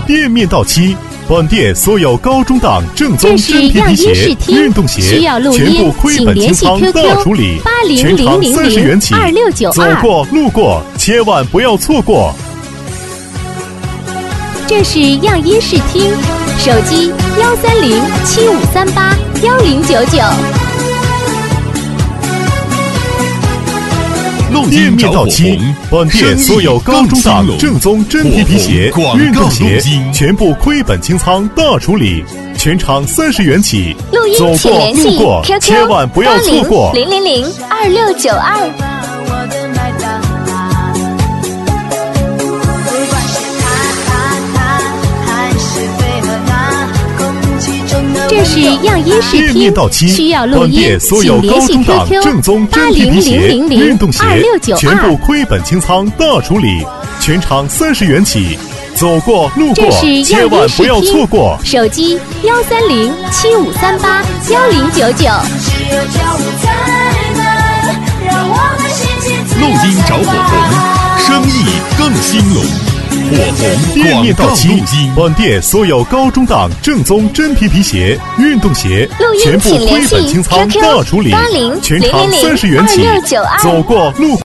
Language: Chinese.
店面到期，本店所有高中档正宗真皮皮鞋、运动鞋全部亏本清仓大处理，全场30元起，走过路过千万不要错过。 这是样衣视听，手机13075381099。 店面到期，本店所有高中档正宗真皮皮鞋、运动鞋全部亏本清仓大处理，全场30元起，走过路过千万不要错过。 0002692。这是样衣视听，需要录音，请联系 QQ 800002692， 全部亏本清仓大处理，全场30元起，走过路过千万不要错过。 手机13075381099。 录音找火红，生意更兴隆。火红店面到期，本店所有高中档正宗真皮皮鞋、运动鞋全部亏本清仓大处理，全场30元起，走过路过。